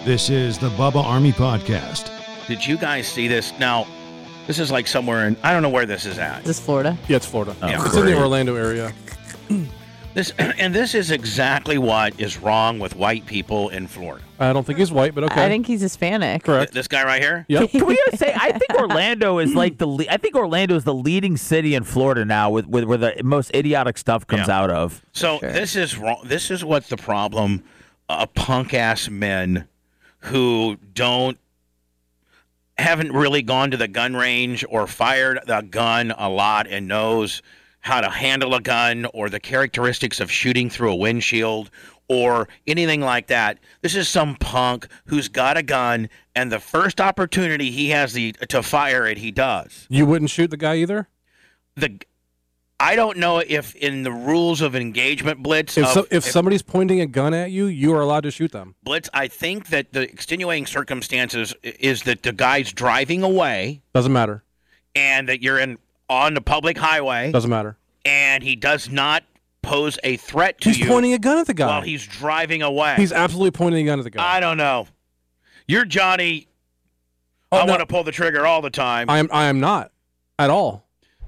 This is the Bubba Army Podcast. Did you guys see this? Now, this is like somewhere in, I don't know where this is at. Is this Florida? Yeah, it's Florida. Oh, it's in the Orlando area. This is exactly what is wrong with white people in Florida. I don't think he's white, but okay. I think he's Hispanic. Correct. This guy right here? Yep. Can we just say I think Orlando is like I think Orlando is the leading city in Florida now with where the most idiotic stuff comes out of. So Sure. This is wrong. This is what's the problem. Punk ass men who haven't really gone to the gun range or fired the gun a lot and knows how to handle a gun or the characteristics of shooting through a windshield or anything like that. This is some punk who's got a gun, and the first opportunity he has to fire it, he does. You wouldn't shoot the guy either? I don't know if in the rules of engagement, Blitz, If somebody's pointing a gun at you, you are allowed to shoot them. Blitz, I think that the extenuating circumstances is that the guy's driving away Doesn't matter. and that you're on the public highway Doesn't matter. and he does not pose a threat to He's you pointing a gun at the guy. while he's driving away. He's absolutely pointing a gun at the guy. I don't know. You're Johnny. Oh, I no. want to pull the trigger all the time. I am not at all.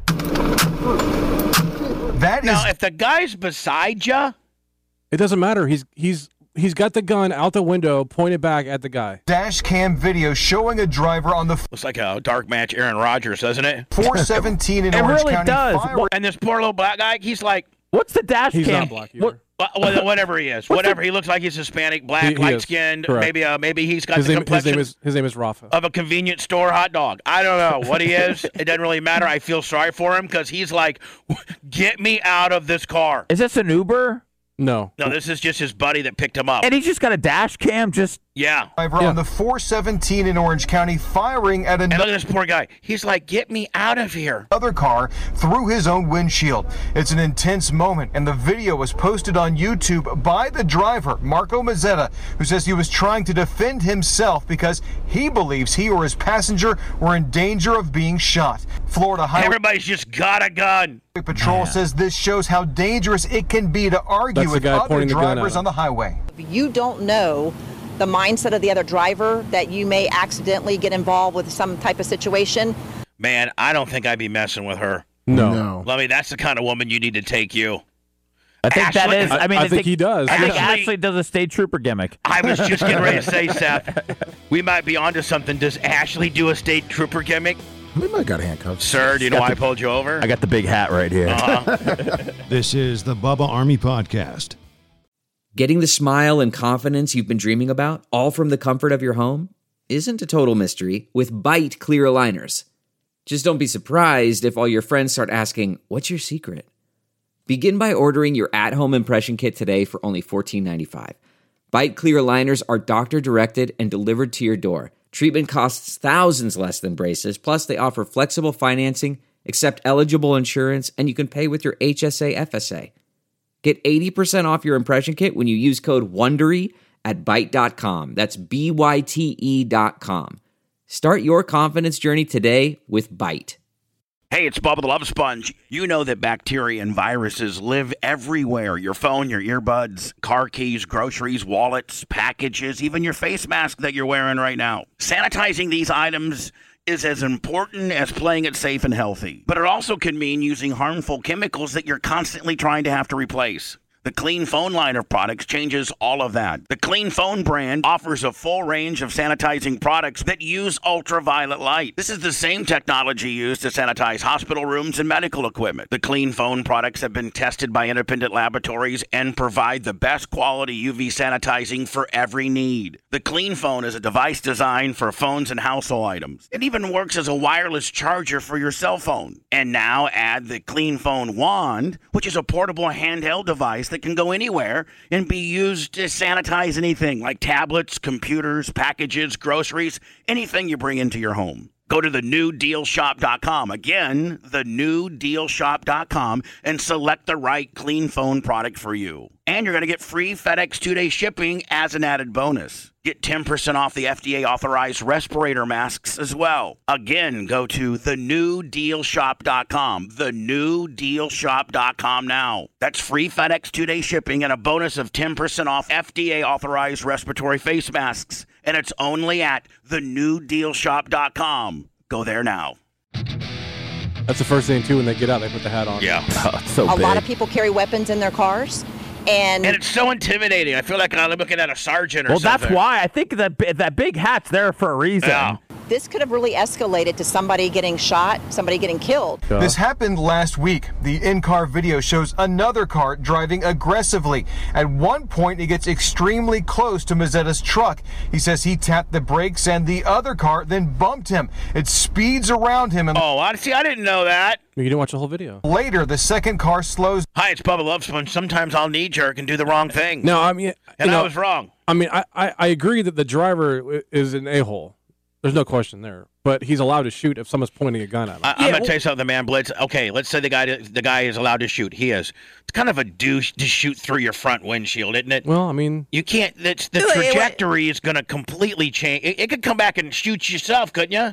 Now, if the guy's beside you, It doesn't matter. He's got the gun out the window, pointed back at the guy. Dash cam video showing a driver on the looks like a dark match Aaron Rodgers, doesn't it? 417 in It Orange really County. does. And this poor little black guy, he's like, What's the dash He's cam? not black either. whatever he is, whatever he looks like, he's Hispanic, black, He is. light-skinned. Correct. Maybe he's got His the name complexion is Rafa. of a convenience store hot dog. I don't know what he is. It doesn't really matter. I feel sorry for him because he's like, get me out of this car. Is this an Uber? No. No, this is just his buddy that picked him up. And he's just got a dash cam. Yeah. Driver on the 417 in Orange County firing at And another look at this poor guy. He's like, get me out of here. car through his own windshield. It's an intense moment, and the video was posted on YouTube by the driver, Marco Mazzetta, who says he was trying to defend himself because he believes he or his passenger were in danger of being shot. Florida Highway Everybody's just got a gun. Patrol says this shows how dangerous it can be to argue That's the with guy other pointing the gun at drivers him. on the highway. You don't know the mindset of the other driver, that you may accidentally get involved with some type of situation. Man, I don't think I'd be messing with her. No. Lovey, that's the kind of woman you need to take you. I think that Ashley- is. I mean, I think he does. I think Ashley- Ashley does a state trooper gimmick. I was just getting ready to say, Seth, we might be onto something. Does Ashley do a state trooper gimmick? We might got handcuffs. Sir, do you know why I pulled you over? I got the big hat right here. This is the Bubba Army Podcast. Getting the smile and confidence you've been dreaming about, all from the comfort of your home, isn't a total mystery with Byte clear aligners. Just don't be surprised if all your friends start asking, "What's your secret?" Begin by ordering your at-home impression kit today for only $14.95. Byte clear aligners are doctor-directed and delivered to your door. Treatment costs thousands less than braces, plus they offer flexible financing, accept eligible insurance, and you can pay with your HSA FSA. Get 80% off your impression kit when you use code WONDERY at Byte.com. That's BYTE.com. Start your confidence journey today with Byte. Hey, it's Bubba the Love Sponge. You know that bacteria and viruses live everywhere. Your phone, your earbuds, car keys, groceries, wallets, packages, even your face mask that you're wearing right now. Sanitizing these items is as important as playing it safe and healthy. But it also can mean using harmful chemicals that you're constantly trying to have to replace. The Clean Phone line of products changes all of that. The Clean Phone brand offers a full range of sanitizing products that use ultraviolet light. This is the same technology used to sanitize hospital rooms and medical equipment. The Clean Phone products have been tested by independent laboratories and provide the best quality UV sanitizing for every need. The Clean Phone is a device designed for phones and household items. It even works as a wireless charger for your cell phone. And now add the Clean Phone Wand, which is a portable handheld device that can go anywhere and be used to sanitize anything like tablets, computers, packages, groceries, anything you bring into your home. Go to thenewdealshop.com. Again, thenewdealshop.com and select the right Clean Phone product for you. And you're going to get free FedEx 2-day shipping as an added bonus. Get 10% off the FDA-authorized respirator masks as well. Again, go to thenewdealshop.com. Thenewdealshop.com now. That's free FedEx 2-day shipping and a bonus of 10% off FDA-authorized respiratory face masks and it's only at thenewdealshop.com. Go there now. That's the first thing, too, when they get out, they put the hat on. Yeah. Oh, it's so A big. lot of people carry weapons in their cars. And And it's so intimidating. I feel like I'm looking at a sergeant or Well, something. that's why I think that big hat's there for a reason. Yeah. this could have really escalated to somebody getting shot, somebody getting killed. This happened last week. The in-car video shows another car driving aggressively. At one point, it gets extremely close to Mazzetta's truck. He says he tapped the brakes and the other car then bumped him. It speeds around him and I didn't know that. You didn't watch the whole video. later the second car slows. Hi, it's Bubba Love Sponge. Sometimes I'll knee jerk and do the wrong thing. No, I mean, And I was wrong. I mean, I agree that the driver is an a-hole. There's no question there. But he's allowed to shoot if someone's pointing a gun at him. I'm going to tell you something, man, Blitz. Okay, let's say the guy is allowed to shoot. He is. It's kind of a douche to shoot through your front windshield, isn't it? Well, I mean, You can't. The trajectory is going to completely change. It could come back and shoot yourself, couldn't you?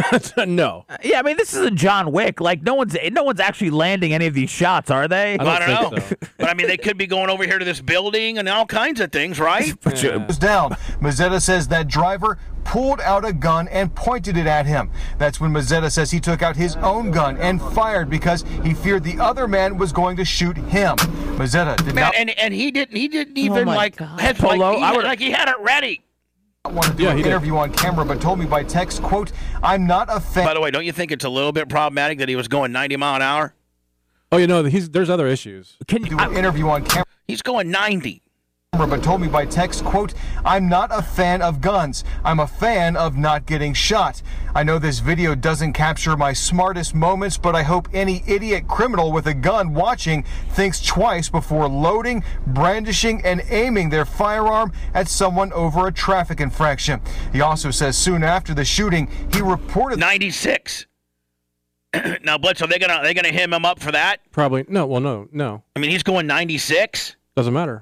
no. Yeah, I mean, this isn't John Wick. Like, no one's actually landing any of these shots, are they? I don't know. think so. But I mean, they could be going over here to this building and all kinds of things, right? Goes down. Mazzetta says that driver pulled out a gun and pointed it at him. That's when Mazzetta says he took out his own gun and fired because he feared the other man was going to shoot him. Mazzetta did Man, not and he didn't even my like God. have Polo, he had it ready. want to do Yeah, an he did. interview on camera, but told me by text, quote, "I'm not a fan." By the way, don't you think it's a little bit problematic that he was going 90 mile an hour? Oh, you know, there's other issues. Can Do you? an interview on camera, He's going 90. but told me by text, quote, "I'm not a fan of guns. I'm a fan of not getting shot. I know this video doesn't capture my smartest moments, but I hope any idiot criminal with a gun watching thinks twice before loading, brandishing, and aiming their firearm at someone over a traffic infraction." He also says soon after the shooting, he reported 96. Now, Blitz, are they gonna him up for that? Probably. No, well, no. I mean, he's going 96. Doesn't matter.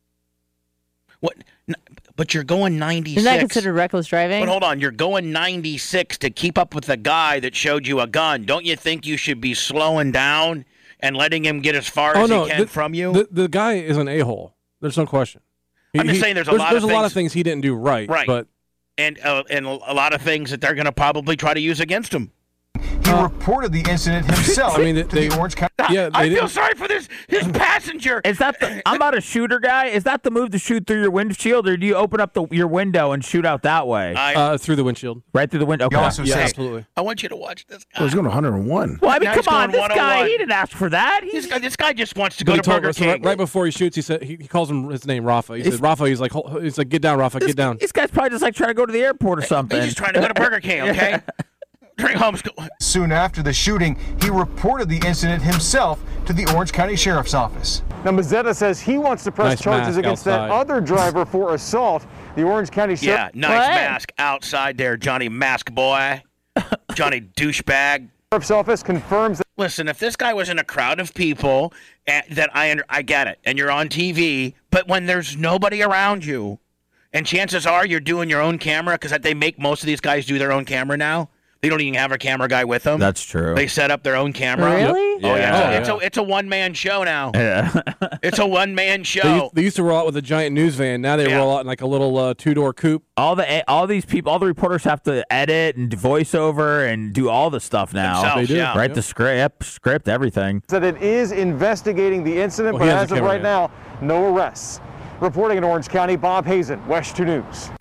What? But you're going 96. Isn't that considered reckless driving? But hold on, you're going 96 to keep up with the guy that showed you a gun. Don't you think you should be slowing down and letting him get as far as he can from you? The guy is an a-hole. There's no question. I'm just saying there's a lot of things he didn't do right. Right. But and a lot of things that they're going to probably try to use against him. he reported the incident himself I mean, to the Orange County. yeah, I they feel didn't. sorry for his passenger. Is that I'm not a shooter guy. Is that the move to shoot through your windshield, or do you open up your window and shoot out that way? Through the windshield. Right through the window. Okay. He also Yeah, said, absolutely. I want you to watch this guy. Well, he's going 101. Well, I mean, Now he's come on, going this guy, 101. he didn't ask for that. This guy just wants to But go he to Burger so King. right before he shoots, he said he calls him his name Rafa. He said Rafa. He's like get down, Rafa, get down. This guy's probably just like trying to go to the airport or something. He's just trying to go to Burger King, okay? Drink home. soon after the shooting, he reported the incident himself to the Orange County Sheriff's Office. Now, Mazzetta says he wants to press Nice charges mask against that outside. other driver for assault. The Orange County Yeah, Sheriff's nice mask outside there, Johnny Mask Boy. Johnny Douchebag. Office confirms that Listen, if this guy was in a crowd of people, that I get it, and you're on TV, but when there's nobody around you, and chances are you're doing your own camera, because they make most of these guys do their own camera now. They don't even have a camera guy with them. That's true. They set up their own camera. Really? Oh, yeah. Yeah. It's a one-man show now. Yeah. It's a one-man show. They used to roll out with a giant news van. Now they Yeah. roll out in like a little two-door coupe. all these people, all the reporters have to edit and voice over and do all the stuff now. Themselves, They do. yeah. Write the script, everything. that it is investigating the incident, Well, he but has as a of camera, right now, no arrests. Reporting in Orange County, Bob Hazen, West 2 News.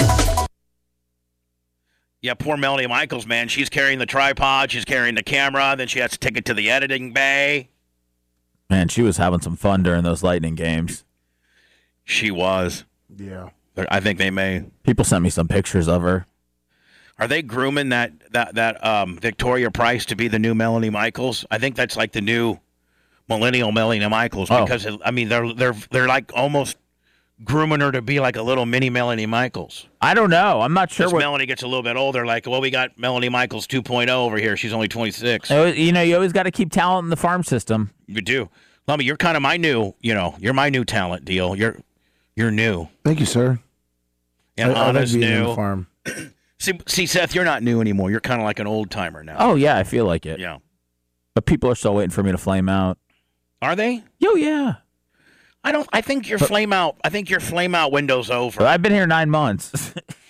Yeah, poor Melanie Michaels, man. She's carrying the tripod. She's carrying the camera. Then she has to take it to the editing bay. Man, she was having some fun during those Lightning games. She was. Yeah. I think they may. People sent me some pictures of her. Are they grooming that Victoria Price to be the new Melanie Michaels? I think that's like the new millennial Melanie Michaels because I mean they're like almost grooming her to be like a little mini Melanie Michaels. I don't know. I'm not sure As what. Melanie gets a little bit older, like, well, we got Melanie Michaels 2.0 over here. She's only 26. You know, you always got to keep talent in the farm system. You do. Lummy, you're kind of my new, you're my new talent deal. You're new. Thank you, sir. And I like Anna's being in new. the farm. See, Seth, you're not new anymore. You're kind of like an old timer now. Oh yeah, I feel like it. Yeah. But people are still waiting for me to flame out. Are they? Yo, yeah. I think your flame out. I think your flame out window's over. But I've been here 9 months.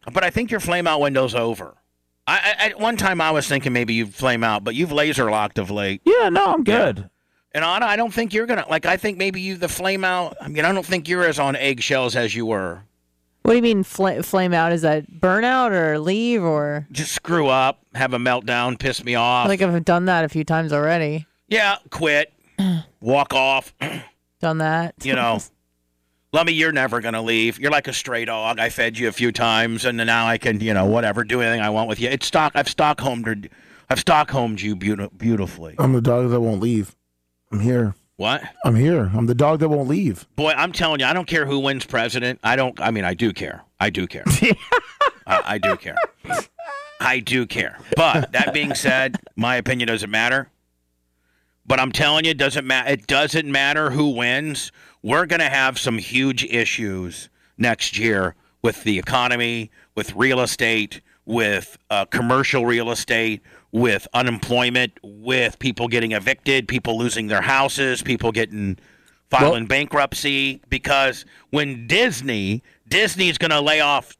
But I think your flame out window's over. At one time I was thinking maybe you'd flame out, but you've laser locked of late. Yeah, no, I'm good. Yeah. And Anna, I don't think you're gonna I think maybe the flame out. I mean, I don't think you're as on eggshells as you were. What do you mean flame out? Is that burnout or leave or just screw up, have a meltdown, piss me off? I think I've done that a few times already. Yeah, quit, walk off. Done that. You know, Lummy, you're never gonna leave. You're like a stray dog. I fed you a few times, and now I can, whatever, do anything I want with you. I've Stockholmed you beautifully. I'm the dog that won't leave. I'm here. What? I'm here. I'm the dog that won't leave. Boy, I'm telling you, I don't care who wins president. I do care. I do care. I do care. I do care. But that being said, my opinion doesn't matter. But I'm telling you, it doesn't matter who wins. We're going to have some huge issues next year with the economy, with real estate, with commercial real estate, with unemployment, with people getting evicted, people losing their houses, people filing bankruptcy, because when Disney's going to lay off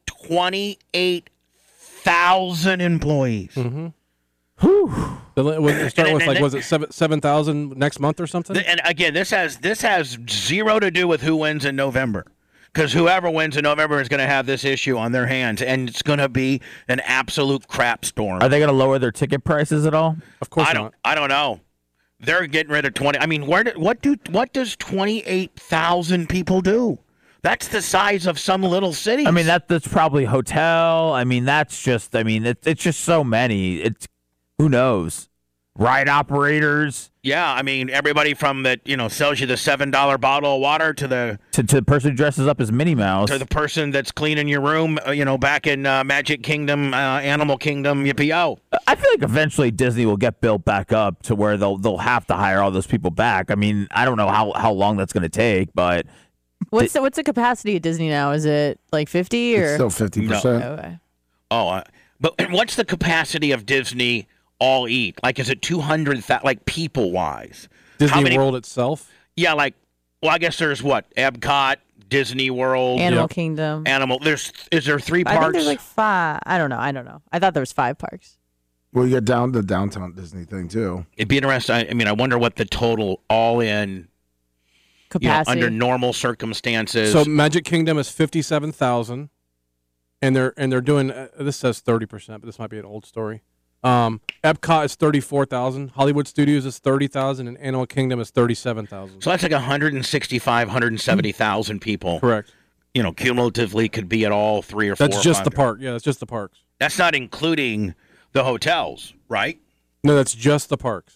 28,000 employees. Mm-hmm. Whew. Start with was it 7,000 next month or something? And again, this has zero to do with who wins in November. Because whoever wins in November is going to have this issue on their hands, and it's going to be an absolute crap storm. Are they going to lower their ticket prices at all? Of course not. I don't know. They're getting rid of 20. I mean, what does 28,000 people do? That's the size of some little cities. I mean, that's probably hotel. I mean, it's just so many. Who knows? Ride operators. Yeah, I mean, everybody from that, sells you the $7 bottle of water to the person who dresses up as Minnie Mouse, to the person that's cleaning your room, back in Magic Kingdom, Animal Kingdom, yippee-oh. I feel like eventually Disney will get built back up to where they'll have to hire all those people back. I mean, I don't know how long that's going to take, but what's the capacity at Disney now? Is it like 50 or it's still 50%? No. Okay. But what's the capacity of Disney? All eat? Like, is it 200,000, like, people-wise? Disney World itself? Yeah, I guess there's what? Epcot, Disney World. Animal Kingdom. Is there 3 parks? I think there's like 5. I don't know. I thought there was 5 parks. Well, you got the downtown Disney thing, too. It'd be interesting. I mean, I wonder what the total all-in capacity under normal circumstances. So Magic Kingdom is 57,000, and they're doing, this says 30%, but this might be an old story. Epcot is 34,000. Hollywood Studios is 30,000, and Animal Kingdom is 37,000. So that's like 170,000 people. Correct. Cumulatively could be at all 3 or 4. That's just the park. Yeah, that's just the parks. That's not including the hotels, right? No, that's just the parks.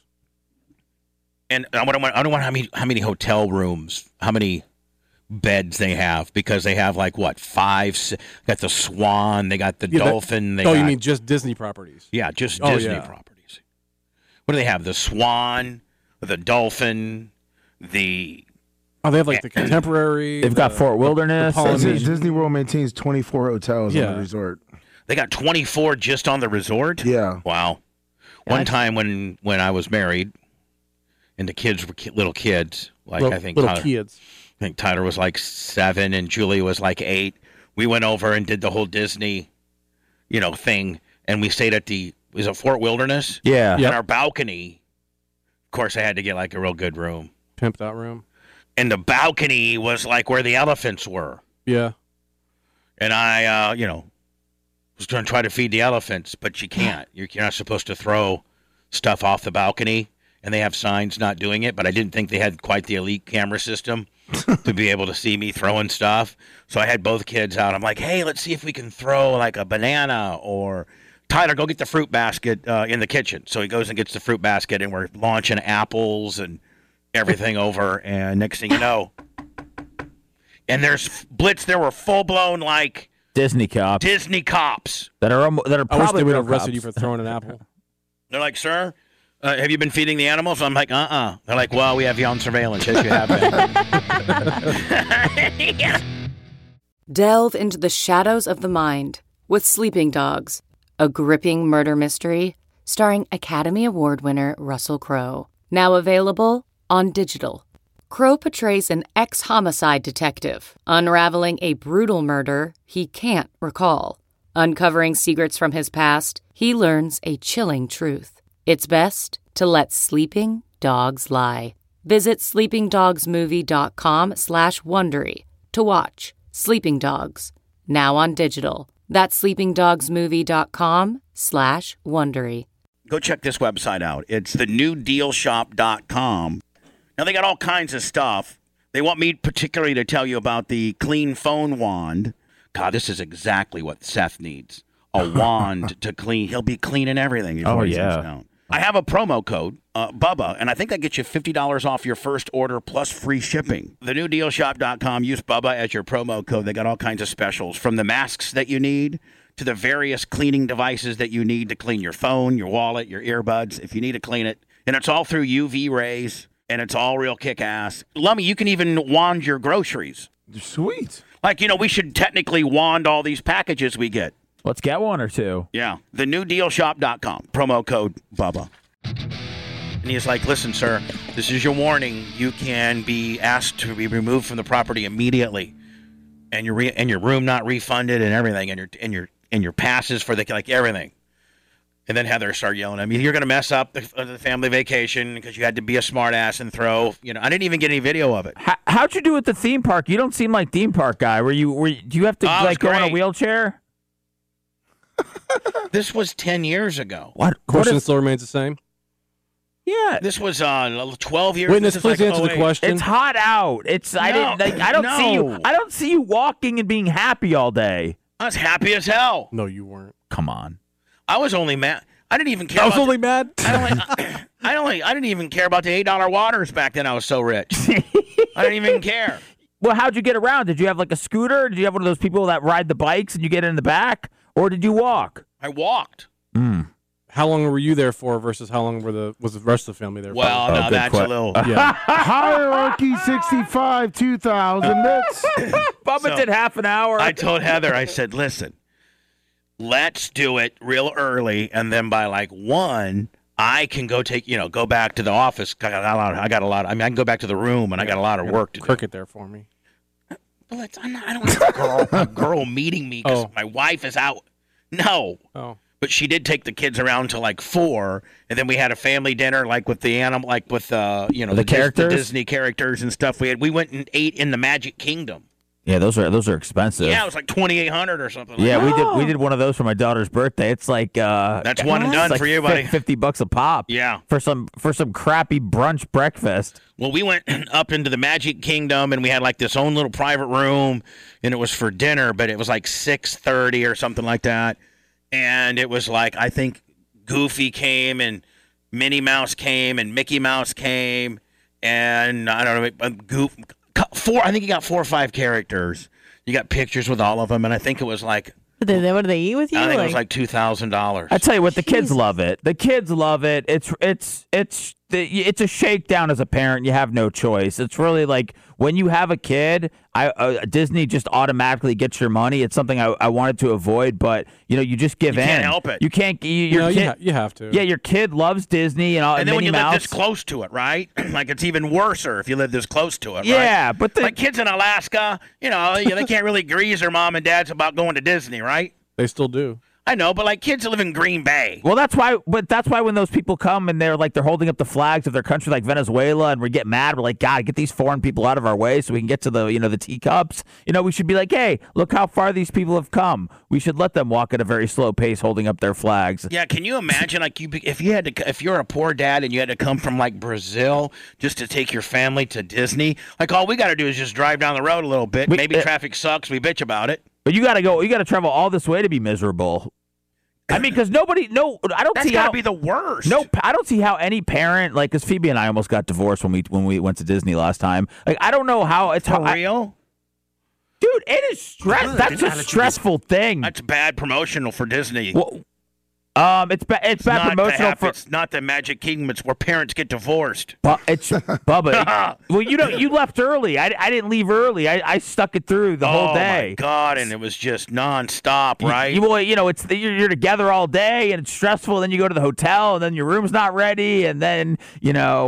And I don't want how many hotel rooms, how many beds they have, because they have 5 got the Swan, they got the Dolphin. You mean just Disney properties? Yeah, just Disney properties. What do they have? The Swan, the Dolphin, they have the Contemporary. They've got Fort Wilderness. Disney World maintains 24 hotels on the resort. They got 24 just on the resort? Yeah. Wow. One time when I was married and the kids were little kids, kids. I think Tyler was 7 and Julia was 8. We went over and did the whole Disney, thing, and we stayed at is it Fort Wilderness? Yeah. On our balcony. Of course, I had to get a real good room. Pimped out room. And the balcony was where the elephants were. Yeah. And I, was going to try to feed the elephants, but you can't. You're not supposed to throw stuff off the balcony, and they have signs not doing it, but I didn't think they had quite the elite camera system to be able to see me throwing stuff. So I had both kids out. I'm like, hey, let's see if we can throw a banana, or Tyler, go get the fruit basket in the kitchen. So he goes and gets the fruit basket, and we're launching apples and everything over. And next thing you know, and there's Blitz. There were full-blown Disney cops that are probably. I wish they would have arrested you for throwing an apple. They're like, sir, have you been feeding the animals? I'm like, They're like, well, we have you on surveillance. Yes, you have been. Delve into the shadows of the mind with Sleeping Dogs, a gripping murder mystery starring Academy Award winner Russell Crowe. Now available on digital. Crowe portrays an ex-homicide detective unraveling a brutal murder he can't recall. Uncovering secrets from his past, he learns a chilling truth. It's best to let sleeping dogs lie. Visit sleepingdogsmovie.com/Wondery to watch Sleeping Dogs, now on digital. That's sleepingdogsmovie.com/Wondery. Go check this website out. It's thenewdealshop.com. Now, they got all kinds of stuff. They want me particularly to tell you about the Clean Phone Wand. God, this is exactly what Seth needs. A wand to clean. He'll be cleaning everything. Oh, yeah. I have a promo code, Bubba, and I think that gets you $50 off your first order plus free shipping. TheNewDealShop.com. Use Bubba as your promo code. They got all kinds of specials, from the masks that you need to the various cleaning devices that you need to clean your phone, your wallet, your earbuds, if you need to clean it. And it's all through UV rays, and it's all real kick-ass. Lummy, you can even wand your groceries. Sweet. Like, we should technically wand all these packages we get. Let's get one or two. Yeah. TheNewDealShop.com. Promo code Bubba. And he's like, listen, sir, this is your warning. You can be asked to be removed from the property immediately. And your room not refunded and everything. And your passes for everything. And then Heather started yelling at me, you're going to mess up the family vacation because you had to be a smart ass and throw. I didn't even get any video of it. How'd you do at the theme park? You don't seem like theme park guy. Do you have to go in a wheelchair? This was 10 years ago. What? Question still remains the same? Yeah. This was 12 years. Witness, please answer the question. It's hot out. I don't see you walking and being happy all day. I was happy as hell. No, you weren't. Come on. I was only mad. I didn't even care. I was only mad. I didn't even care about the $8 waters back then. I was so rich. I didn't even care. Well, how'd you get around? Did you have like a scooter? Did you have one of those people that ride the bikes and you get in the back? Or did you walk? I walked. How long were you there for versus how long was the rest of the family there for? Well, now that's a little... Yeah. Hierarchy 65, 2000. Bubba did half an hour. I told Heather, I said, listen, let's do it real early, and then by 1, I can go back to the office. I got a lot. I can go back to the room, and I got a lot of work to do. Cricket there for me. Well, I don't have a girl meeting me because my wife is out. No. Oh. But she did take the kids around to 4, and then we had a family dinner with the animal, with the characters, the Disney characters and stuff. We went and ate in the Magic Kingdom. Yeah, those are expensive. Yeah, it was like $2,800 or something. We did one of those for my daughter's birthday. It's like that's one and done for you, buddy. $50 a pop. Yeah, for some crappy brunch breakfast. Well, we went up into the Magic Kingdom, and we had this own little private room, and it was for dinner, but it was 6:30 or something like that. And it was I think Goofy came, and Minnie Mouse came, and Mickey Mouse came, and I don't know, I think you got 4 or 5 characters. You got pictures with all of them, and I think it was What do they eat with you? I think it was $2,000. I tell you what, the kids love it. The kids love it. It's a shakedown as a parent. You have no choice. It's really when you have a kid, Disney just automatically gets your money. It's something I wanted to avoid, but you just give in. You can't help it. You can't. You have to. Yeah, your kid loves Disney and then when you Mouse. live this close to it, right? It's even worser if you live this close to it. Yeah, right? but kids in Alaska, they can't really grease their mom and dads about going to Disney, right? They still do. I know, but kids that live in Green Bay. Well, that's why when those people come and they're holding up the flags of their country, like Venezuela, and we get mad. We're like, God, get these foreign people out of our way so we can get to the teacups. We should be like, hey, look how far these people have come. We should let them walk at a very slow pace, holding up their flags. Yeah, can you imagine if you're a poor dad and you had to come from Brazil just to take your family to Disney? All we got to do is just drive down the road a little bit. Maybe traffic sucks. We bitch about it. But you got to travel all this way to be miserable. I mean, because I don't see how... That's got to be the worst. No, I don't see how any parent, because Phoebe and I almost got divorced when we went to Disney last time. I don't know how it's... For real? Dude, it is stress. That's a stressful thing. That's bad promotional for Disney. Well, it's bad promotional for... It's not the Magic Kingdom. It's where parents get divorced. It's Bubba. Well, you left early. I didn't leave early. I stuck it through the whole day. Oh my God! And it was just nonstop, right? You're together all day, and it's stressful. Then you go to the hotel, and then your room's not ready, and then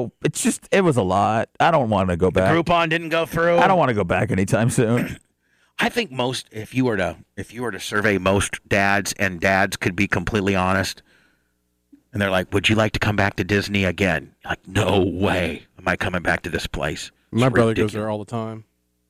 it was a lot. I don't want to go back. The Groupon didn't go through. I don't want to go back anytime soon. I think if you were to survey most dads, and dads could be completely honest, and they're like, "Would you like to come back to Disney again?" Like, no way am I coming back to this place. It's My brother ridiculous. goes there all the time.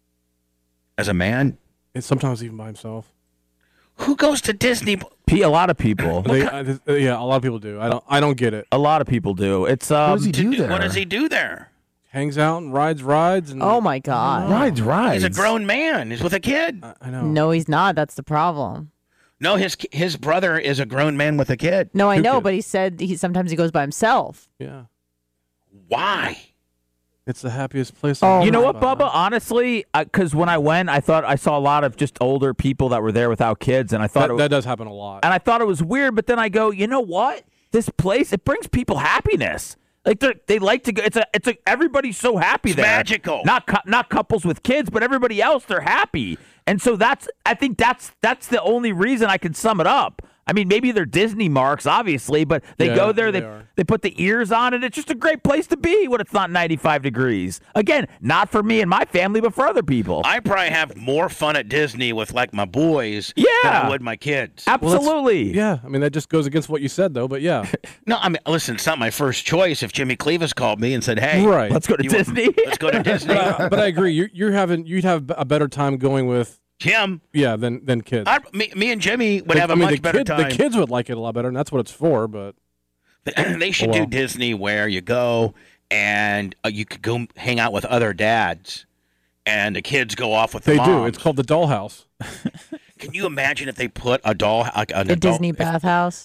As a man, and sometimes even by himself. Who goes to Disney? A lot of people. Yeah, a lot of people do. I don't get it. A lot of people do. It's What does he do there? What does he do there? Hangs out and rides and Oh my God. Rides. He's a grown man. He's with a kid. I know. No, he's not. That's the problem. No, his brother is a grown man with a kid. No, I Who know, kid? but he said sometimes he goes by himself. Yeah. Why? It's the happiest place. Oh, You know my what, Bubba? Honestly, because when I went, I thought I saw a lot of just older people that were there without kids, and I thought that does happen a lot. and I thought it was weird. But then I go, you know what? This place, it brings people happiness. Like they like to go. It's a everybody's so happy there. Magical. Not couples with kids, but everybody else, they're happy. And so I think that's the only reason I can sum it up. I mean, maybe they're Disney marks, obviously, but they go there, they put the ears on, and it's just a great place to be when it's not 95 degrees. Again, not for me and my family, but for other people. I probably have more fun at Disney with like my boys than I would my kids. Absolutely. Yeah, I mean that just goes against what you said though, but yeah. No, I mean, listen, it's not my first choice. If Jimmy Cleavis called me and said, "Hey, Right. Let's go to Disney. let's go to Disney," But I agree. You'd have a better time going with Jim, than kids. me and Jimmy would have a much better time. The kids would like it a lot better, and that's what it's for. But they should do Disney where you go and you could go hang out with other dads, and the kids go off with the moms. They do. It's called the Dollhouse. Can you imagine if they put a doll, like an The adult, Disney bathhouse.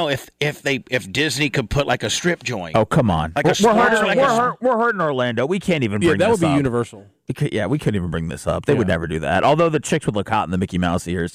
if Disney could put like a strip joint? Oh, come on. Like we're hurting Orlando. We can't even bring that this would be up. universal. We couldn't even bring this up. They would never do that. Although the chicks would look hot in the Mickey Mouse ears.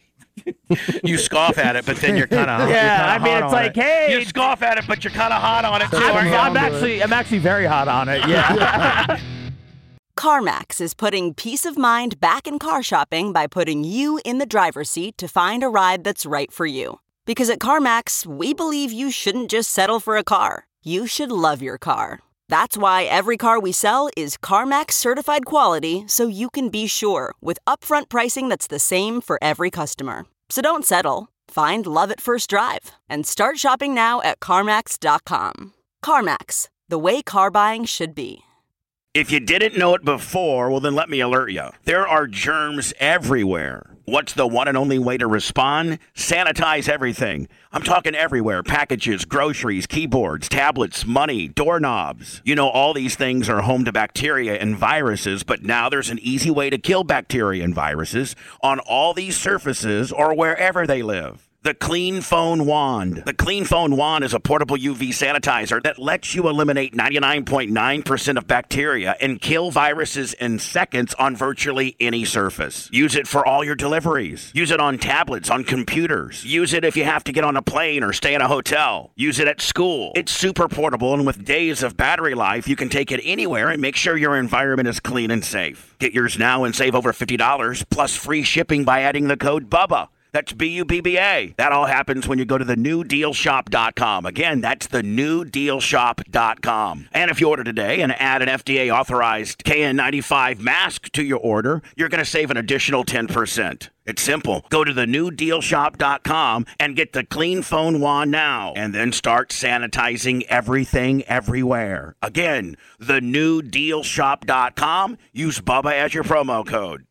You scoff at it, but then you're kind of it's like, hey, you scoff at it, but you're kind of hot on it too. I'm actually very hot on it. Yeah. CarMax is putting peace of mind back in car shopping by putting you in the driver's seat to find a ride that's right for you. Because at CarMax, we believe you shouldn't just settle for a car. You should love your car. That's why every car we sell is CarMax certified quality, so you can be sure with upfront pricing that's the same for every customer. So don't settle. Find love at first drive and start shopping now at CarMax.com. CarMax, the way car buying should be. If you didn't know it before, well, then let me alert you. There are germs everywhere. What's the one and only way to respond? Sanitize everything. I'm talking everywhere. Packages, groceries, keyboards, tablets, money, doorknobs. You know, all these things are home to bacteria and viruses, but now there's an easy way to kill bacteria and viruses on all these surfaces or wherever they live. The Clean Phone Wand. The Clean Phone Wand is a portable UV sanitizer that lets you eliminate 99.9% of bacteria and kill viruses in seconds on virtually any surface. Use it for all your deliveries. Use it on tablets, on computers. Use it if you have to get on a plane or stay in a hotel. Use it at school. It's super portable, and with days of battery life, you can take it anywhere and make sure your environment is clean and safe. Get yours now and save over $50 plus free shipping by adding the code BUBBA. That's BUBBA. That all happens when you go to thenewdealshop.com. Again, that's thenewdealshop.com. And if you order today and add an FDA-authorized KN95 mask to your order, you're going to save an additional 10%. It's simple. Go to thenewdealshop.com and get the Clean Phone Wand now, and then start sanitizing everything everywhere. Again, thenewdealshop.com. Use Bubba as your promo code.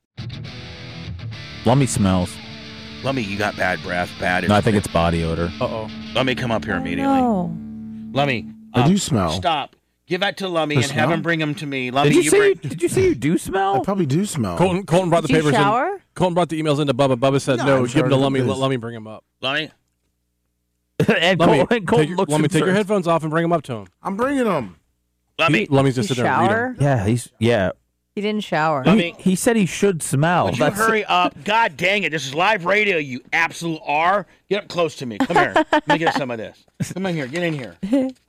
Lummy smells. Lummy, you got bad breath. No, I think it's body odor. Uh-oh. Lummy, come up here immediately. No. Lummy. I do smell. Stop. Give that to Lummy The and have smell? him bring him to me. Lummy, Did you say you do I smell? probably do smell. Colton brought the Did you papers shower? in. Colton brought the emails into Bubba. Bubba said, No, no, I'm give them to sorry, Lummy. it Let is. Lummy bring him up. Lummy? And Lummy, Colton looks Lummy, take your concerned. headphones off and bring him up to him. I'm bringing them. Lummy. Lummy's just Did you sitting there shower? reading. Yeah. He didn't shower. Lummy. He said he should smell. Would you hurry up? God dang it. This is live radio, you absolute R. Get up close to me. Come here. Let me get some of this. Come in here. Get in here.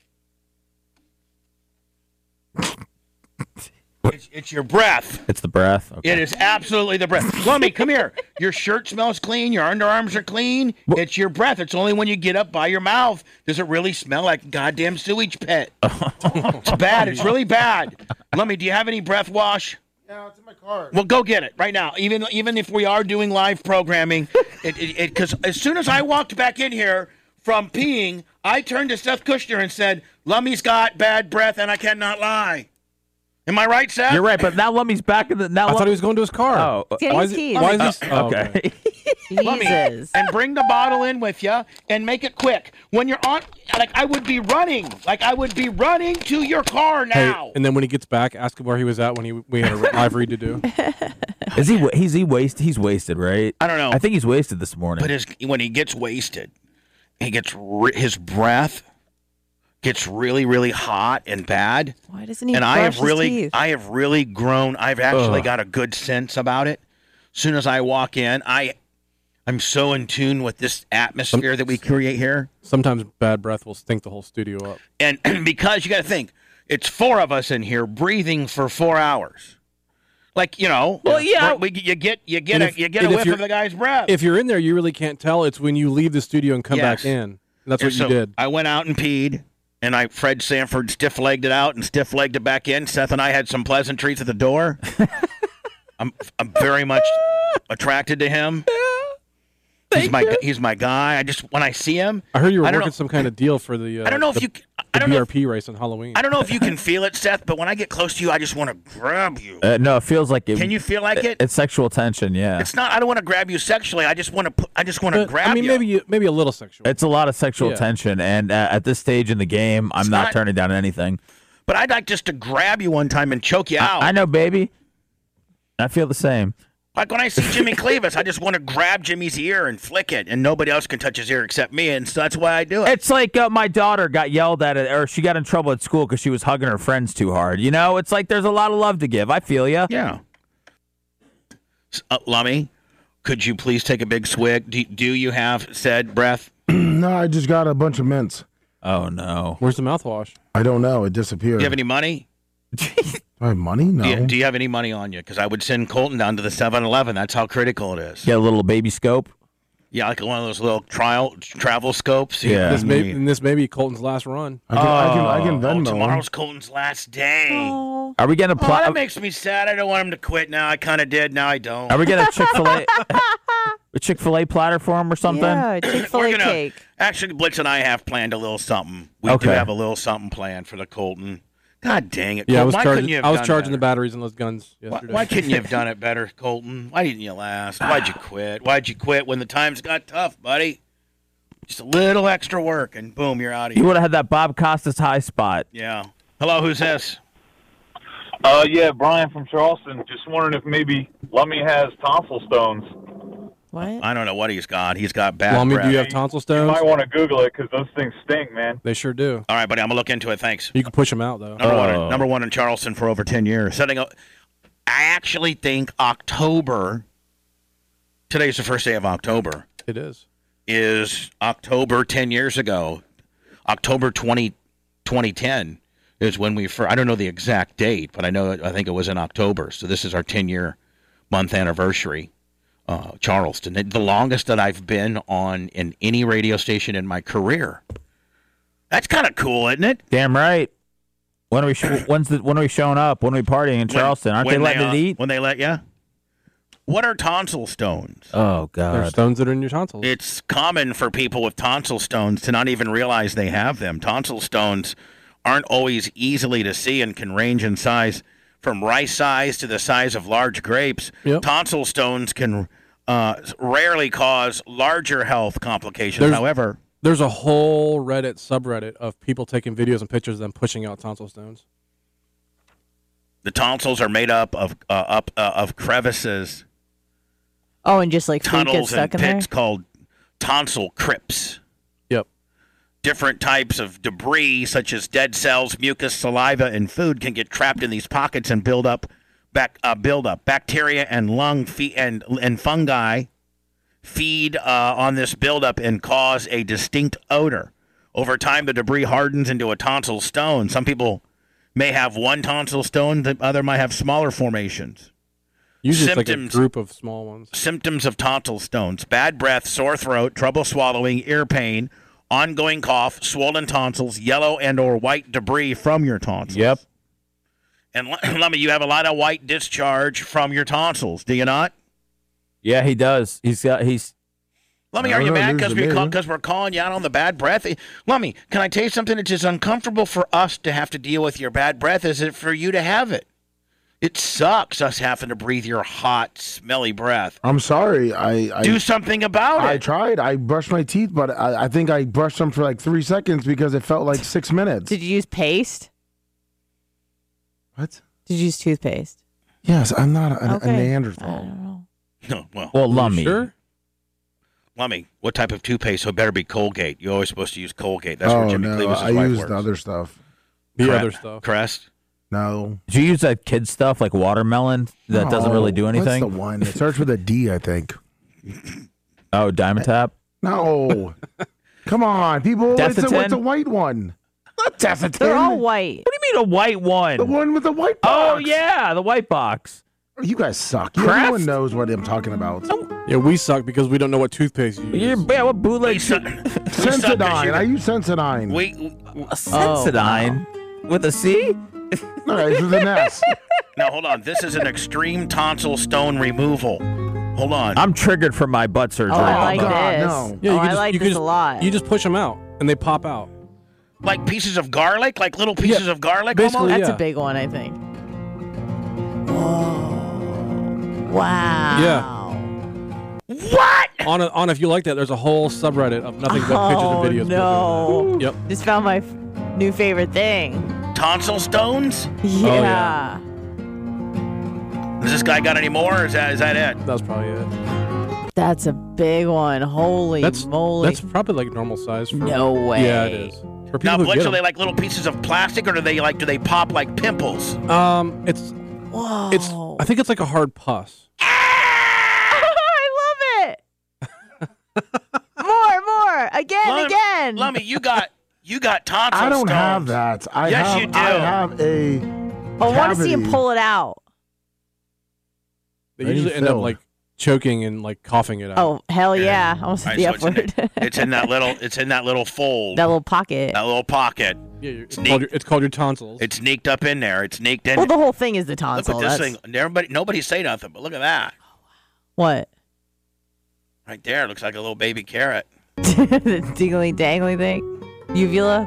It's your breath. It's the breath. Okay. It is absolutely the breath. Lummy, come here. Your shirt smells clean. Your underarms are clean. It's your breath. It's only when you get up by your mouth does it really smell like goddamn sewage pit. It's bad. It's really bad. Lummy, do you have any breath wash? Yeah, it's in my car. Well, go get it right now. Even if we are doing live programming, because as soon as I walked back in here from peeing, I turned to Seth Kushner and said, "Lummy's got bad breath, and I cannot lie." Am I right, Seth? You're right, but now Lummy's back in the. Now I thought he was going to his car. Oh, why is he? okay. Lummy, and bring the bottle in with you and make it quick. When you're on, I would be running to your car now. Hey, and then when he gets back, ask him where he was at when we had a live read to do. Is he? He's wasted, right? I don't know. I think he's wasted this morning. But when he gets wasted, his breath gets really, really hot and bad. Why doesn't he and brush his teeth? I have really grown. I've actually got a good sense about it. As soon as I walk in, I'm so in tune with this atmosphere that we create here. Sometimes bad breath will stink the whole studio up. And because you got to think, it's 4 of us in here breathing for 4 hours. Like, well, yeah, you get a whiff of the guy's breath. If you're in there, you really can't tell. It's when you leave the studio and come back in. And that's what you did. I went out and peed. And Fred Sanford stiff-legged it out and stiff-legged it back in. Seth and I had some pleasantries at the door. I'm very much attracted to him. He's my guy. When I see him, I heard you were working some kind of deal for the. I don't know if the BRP race on Halloween. I don't know if you can feel it, Seth, but when I get close to you, I just want to grab you. No, it feels like it. Can you feel like it? It's sexual tension, yeah. It's not. I don't want to grab you sexually. I just want to grab you. I mean, maybe a little sexual. It's a lot of sexual tension, and at this stage in the game, I'm not turning down anything. But I'd like just to grab you one time and choke you out. I know, baby. I feel the same. Like when I see Jimmy Clevis, I just want to grab Jimmy's ear and flick it, and nobody else can touch his ear except me, and so that's why I do it. It's like my daughter got yelled at, or she got in trouble at school because she was hugging her friends too hard. It's like there's a lot of love to give. I feel you. Yeah. Lummy, could you please take a big swig? Do you have said breath? No, I just got a bunch of mints. Oh, no. Where's the mouthwash? I don't know. It disappeared. Do you have any money? Do I have money? No. Do you have any money on you? Because I would send Colton down to the 7-Eleven. That's how critical it is. Get a little baby scope? Yeah, like one of those little travel scopes. Yeah. This may be Colton's last run. I can Venmo. Tomorrow's Colton's last day. Oh. Are we going to play? That makes me sad. I don't want him to quit now. I kind of did. Now I don't. Are we getting a Chick-fil-A platter for him or something? Yeah, Chick-fil-A cake. Actually, Blitz and I have planned a little something. We do have a little something planned for the Colton. God dang it, yeah, Colton. I was charging the batteries on those guns yesterday. Why couldn't you have done it better, Colton? Why didn't you last? Why'd you quit? Why'd you quit when the times got tough, buddy? Just a little extra work, and boom, you're out of here. You would have had that Bob Costas high spot. Yeah. Hello, who's this? Yeah, Brian from Charleston. Just wondering if maybe Lummy has tonsil stones. What? I don't know what he's got. He's got bad Lummy, breath. do you have tonsil stones? You might want to Google it because those things stink, man. They sure do. All right, buddy, I'm going to look into it. Thanks. You can push them out, though. Number one in Charleston for over 10 years. I actually think October, today's the first day of October. It is October 10 years ago. October 2010 is when we first, I don't know the exact date, but I think it was in October. So this is our 10-year month anniversary. Charleston, the longest that I've been on in any radio station in my career. That's kind of cool, isn't it? Damn right. When are we showing up? When are we partying in Charleston? Aren't they letting it eat? When they let you? What are tonsil stones? Oh, God. They're stones that are in your tonsils. It's common for people with tonsil stones to not even realize they have them. Tonsil stones aren't always easily to see and can range in size from rice size to the size of large grapes. Yep. Tonsil stones can rarely cause larger health complications. However, there's a whole Reddit subreddit of people taking videos and pictures of them pushing out tonsil stones. The tonsils are made up of crevices. Oh, and just like food tunnels gets stuck and in pits there? called tonsil crypts. Yep. Different types of debris, such as dead cells, mucus, saliva, and food, can get trapped in these pockets and build up. Bacteria and and fungi feed on this buildup and cause a distinct odor. Over time, the debris hardens into a tonsil stone. Some people may have one tonsil stone, the other might have smaller formations. Usually it's like a group of small ones. Symptoms of tonsil stones: bad breath, sore throat, trouble swallowing, ear pain, ongoing cough, swollen tonsils, yellow and or white debris from your tonsils. Yep. And Lummy, you have a lot of white discharge from your tonsils, do you not? Yeah, he does. Lummy, are you mad because we're calling you out on the bad breath? Lummy, can I tell you something? It's as uncomfortable for us to have to deal with your bad breath as it for you to have it. It sucks us having to breathe your hot, smelly breath. I'm sorry. I do something about it. I tried. I brushed my teeth, but I think I brushed them for like 3 seconds because it felt like 6 minutes. Did you use paste? What? Did you use toothpaste? Yes, I'm not a Okay. Neanderthal. I don't know. No, Well, Lummy. Sure. Lummy, what type of toothpaste? So it better be Colgate. You're always supposed to use Colgate. That's where Oh Jimmy no, Cleavis' I wife used works. the other stuff. Other stuff. Crest? No. Did you use that kid stuff like watermelon that doesn't really do anything? What's the one? It starts with a D, I think. Oh, Diamond Tap? No. Come on, people. It's a white one. Not Desitin. They're all white. What do you mean a white one? The one with the white Oh, box. yeah, the white box. You guys suck. Crest? Everyone knows what I'm talking about. Yeah, we suck because we don't know what toothpaste you use. Yeah, what bootleg? Sensodyne. I use Sensodyne. Sensodyne? With a C? No, it's with an S. Now, hold on. This is an extreme tonsil stone removal. Hold on. I'm triggered from my butt surgery. Oh, I like God, this. no. Yeah, I like this a lot. You just push them out and they pop out. Like pieces of garlic? Like little pieces of garlic? basically, almost? That's a big one, I think. Whoa. Wow. Yeah. What? On if you like that, there's a whole subreddit of nothing but pictures and videos. No. Yep. Just found my new favorite thing. Tonsil stones? Yeah. Has this guy got any more, or is that it? That's probably it. That's a big one. Holy moly. That's probably like normal size. For, No way. Yeah, it is. For people Now, who Blitz, get are they them. like little pieces of plastic, or do they pop like pimples? It's Whoa. I think it's like a hard pus. I love it. more. Again. Lummy, you got tonsil I don't stones. have that. Yes, you do. I have a. I want to see him cavity. pull it out. They Ready, usually end up Phil. like choking and like coughing it out. Oh, hell yeah. I almost All said right, the so F word. it's in that little fold. That little pocket. That little pocket. Yeah, it's called your tonsils. It's sneaked up in there. It's sneaked in. Well, the whole thing is the Look tonsil. at this That's- thing. Nobody say nothing, but look at that. What? Right there. Looks like a little baby carrot. The dingly dangly thing? Uvula?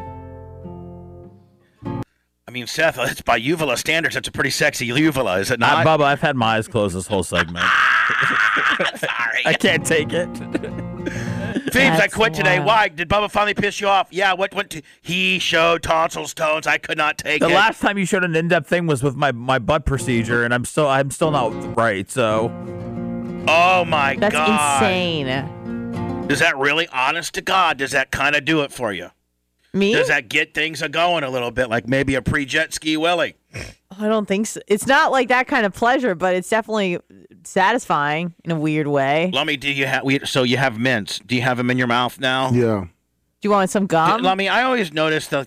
I mean, Seth, it's by uvula standards. It's a pretty sexy uvula, is it not? Bubba, I've had my eyes closed this whole segment. Sorry. I can't take it. Phoebes, I quit today. wild. Why? Did Bubba finally piss you off? Yeah, he showed tonsil stones. I could not take The it. last time you showed an in-depth thing was with my butt procedure, and I'm still not right. So Oh, my That's God. insane. Does that really, honest to God, does that kind of do it for you? Me? Does that get things a-going a little bit, like maybe a pre-jet ski Willie? I don't think so. It's not like that kind of pleasure, but it's definitely satisfying in a weird way. Lummy, do you have? So you have mints. Do you have them in your mouth now? Yeah. Do you want some gum? Lummy, I always notice that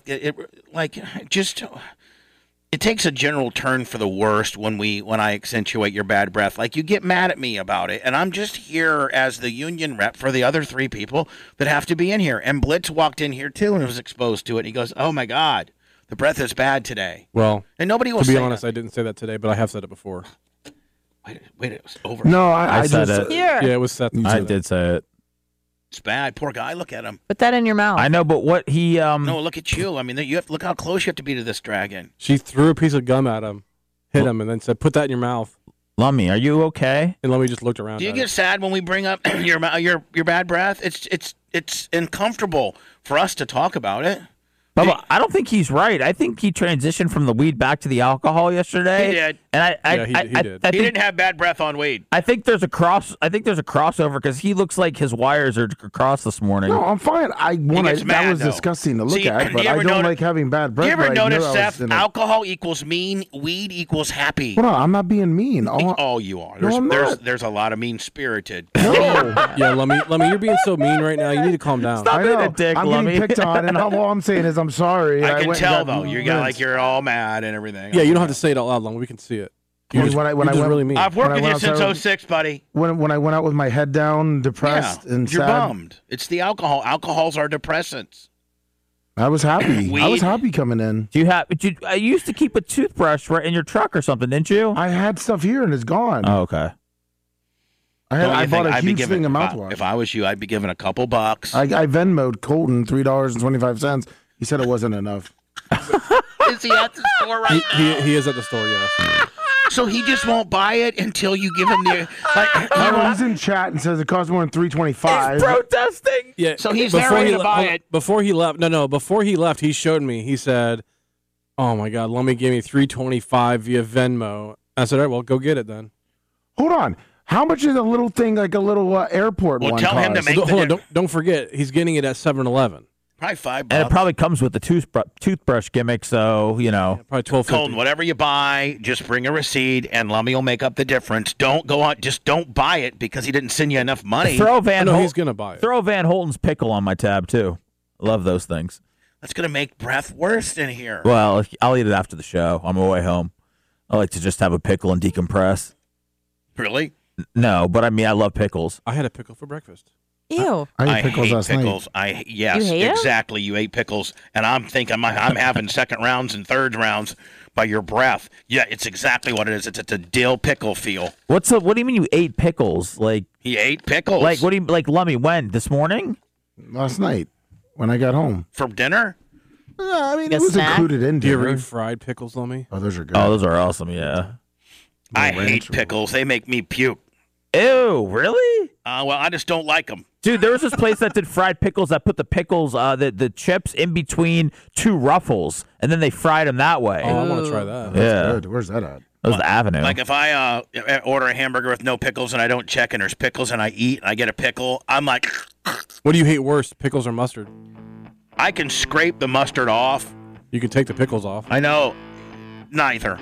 it takes a general turn for the worst when I accentuate your bad breath. Like, you get mad at me about it, and I'm just here as the union rep for the other three people that have to be in here. And Blitz walked in here too and was exposed to it. And he goes, "Oh my God, the breath is bad today." Well, and nobody will to be say honest, I didn't say that today, but I have said it before. Wait, it was over. No, I said just it. Here. Yeah, it was Seth. I did say it. It's bad. Poor guy. Look at him. Put that in your mouth. I know, but what he No, look at you. I mean, you have look how close you have to be to this dragon. She threw a piece of gum at him, hit him, and then said, "Put that in your mouth." Lummy, are you okay? And Lummy just looked around. Do you at get it. sad when we bring up your bad breath? It's uncomfortable for us to talk about it. Bubba, I don't think he's right. I think he transitioned from the weed back to the alcohol yesterday. He did. And he did. He didn't have bad breath on weed. I think there's a crossover because he looks like his wires are crossed this morning. No, I'm fine. gets That mad, was though. disgusting to look See, at, do but you I ever don't notice- like having bad breath. You ever but I knew notice, I was Seth, in a- alcohol equals mean, weed equals happy? Hold on, I'm not being mean. Oh, you are. No, I'm not. There's a lot of mean-spirited. Yeah, Lummy, you're being so mean right now. You need to calm down. I know. a dick, I'm Lummy. getting picked on, and all I'm saying is I'm sorry. I can went and tell, got though. You're mints. you're all mad and everything. Yeah, you don't have to say it out loud, Lummy. We can see it. You're just, When I you're just went- really mean. I've worked When I with you went since outside- 06, buddy. When I went out with my head down, depressed and you're sad. bummed. It's the alcohol. Alcohols are depressants. I was happy. I was happy coming in. Do you have? You used to keep a toothbrush right in your truck or something, didn't you? I had stuff here and it's gone. Oh, okay. I bought a huge thing of mouthwash. If I was you, I'd be giving a couple bucks. I Venmo'd Colton $3.25. He said it wasn't enough. Is he at the store right now? He is at the store, yes. So he just won't buy it until you give him the. He's in chat and says it costs more than $3.25. He's protesting. Yeah. So he's there ready to buy it. Before he left, before he left, he showed me. He said, "Oh my God, let me give me $3.25 via Venmo." I said, "All right, well, go get it then." Hold on. How much is a little thing like a little airport one tell cost? him to make Hold on, don't forget, he's getting it at 7-Eleven. Probably $5. And it probably comes with the toothbrush gimmick, so probably $12.50. Colton, whatever you buy, just bring a receipt, and Lummy will make up the difference. Don't go out. Just don't buy it because he didn't send you enough money. He's gonna buy it. Throw Van Holten's pickle on my tab too. Love those things. That's gonna make breath worse in here. Well, I'll eat it after the show on my way home. I like to just have a pickle and decompress. Really? No, but I mean, I love pickles. I had a pickle for breakfast. Ew. I ate pickles hate last pickles. night. Yes, You hate 'em? exactly. You ate pickles, and I'm thinking I'm having second rounds and third rounds by your breath. Yeah, it's exactly what it is. It's a dill pickle feel. What do you mean you ate pickles? Like he ate pickles. Like what do you like, Lummy? When this morning? Last night when I got home for dinner. I mean, it was included in Do you dinner. ever eat fried pickles, Lummy? Oh, those are good. Oh, those are awesome. Yeah. I hate pickles. They make me puke. Ew, really? Well, I just don't like them. Dude, there was this place that did fried pickles that put the pickles, the chips in between two Ruffles, and then they fried them that way. Oh, I want to try that. Yeah. Good. Where's that at? That was the Avenue. Like if I order a hamburger with no pickles and I don't check and there's pickles and I eat and I get a pickle, I'm like. What do you hate worse, pickles or mustard? I can scrape the mustard off. You can take the pickles off. I know. Neither.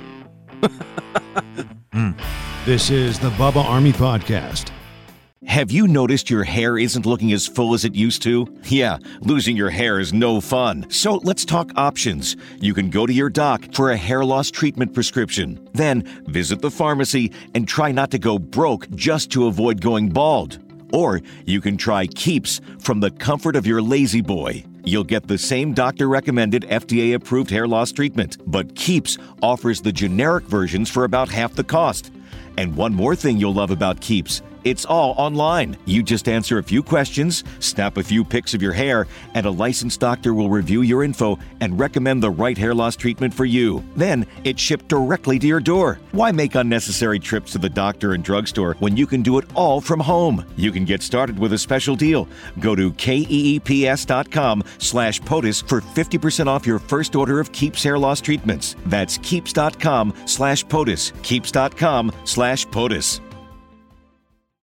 This is the Bubba Army Podcast. Have you noticed your hair isn't looking as full as it used to? Yeah, losing your hair is no fun. So let's talk options. You can go to your doc for a hair loss treatment prescription. Then visit the pharmacy and try not to go broke just to avoid going bald. Or you can try Keeps from the comfort of your lazy boy. You'll get the same doctor-recommended, FDA-approved hair loss treatment, but Keeps offers the generic versions for about half the cost. And one more thing you'll love about Keeps, it's all online. You just answer a few questions, snap a few pics of your hair, and a licensed doctor will review your info and recommend the right hair loss treatment for you. Then it's shipped directly to your door. Why make unnecessary trips to the doctor and drugstore when you can do it all from home? You can get started with a special deal. Go to keeps.com/POTUS for 50% off your first order of Keeps hair loss treatments. That's keeps.com/POTUS. Keeps.com/POTUS.